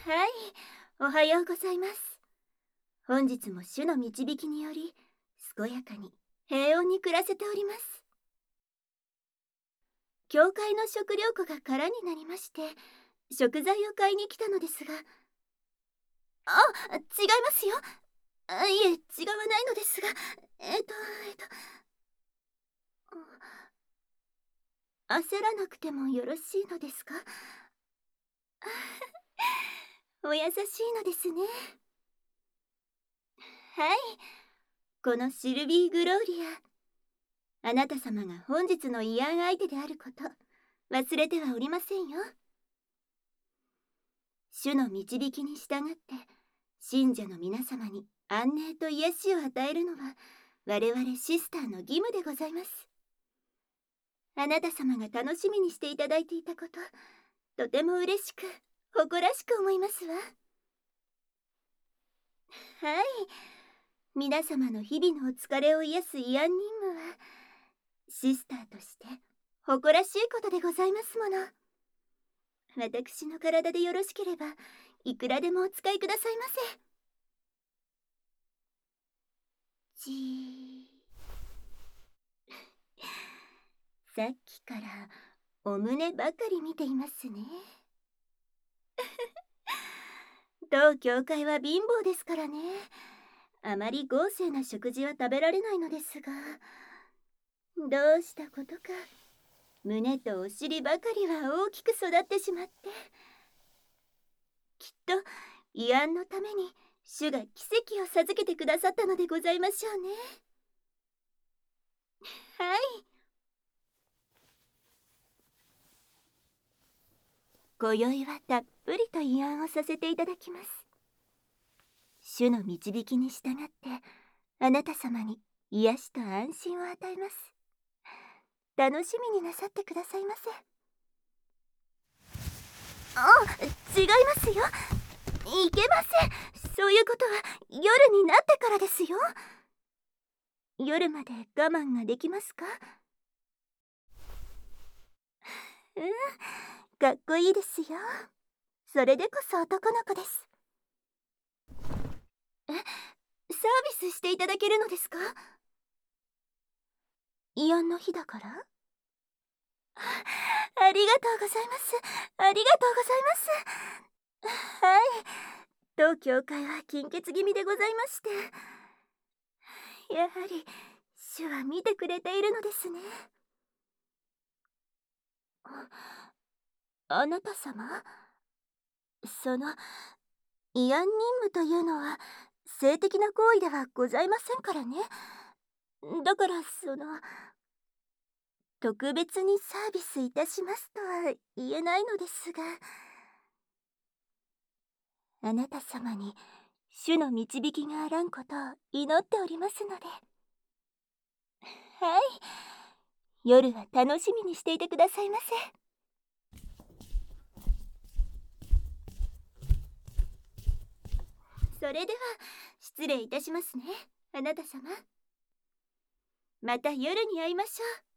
はい、おはようございます。本日も主の導きにより、健やかに平穏に暮らせております。教会の食料庫が空になりまして、食材を買いに来たのですが、違いますよ。いえ、違わないのですが、焦らなくてもよろしいのですか？お優しいのですね。はい、このシルビー・グローリア、あなた様が本日の慰安相手であること、忘れてはおりませんよ。主の導きに従って、信者の皆様に安寧と癒しを与えるのは、我々シスターの義務でございます。あなた様が楽しみにしていただいていたこと、とても嬉しく、誇らしく思いますわ。はい、皆様の日々のお疲れを癒す慰安任務は、シスターとして誇らしいことでございますもの。私の体でよろしければ、いくらでもお使いくださいませ。じー。さっきからお胸ばかり見ていますね。当教会は貧乏ですからね。あまり豪勢な食事は食べられないのですが、どうしたことか胸とお尻ばかりは大きく育ってしまって、きっと慰安のために主が奇跡を授けてくださったのでございましょうね。はい、今宵はたっぷりと慰安をさせていただきます。主の導きに従ってあなた様に癒しと安心を与えます。楽しみになさってくださいませ。違いますよ。いけません。そういうことは夜になってからですよ。夜まで我慢ができますか？うん、かっこいいですよ。それでこそ男の子です。サービスしていただけるのですか？慰安の日だから？ありがとうございます。ありがとうございます。はい。当教会は金欠気味でございまして、やはり主は見てくれているのですね。あなた様、その慰安任務というのは性的な行為ではございませんからね。だから特別にサービスいたしますとは言えないのですが、あなた様に主の導きがあらんことを祈っておりますので。はい、夜は楽しみにしていてくださいませ。それでは失礼いたしますね、あなた様。また夜に会いましょう。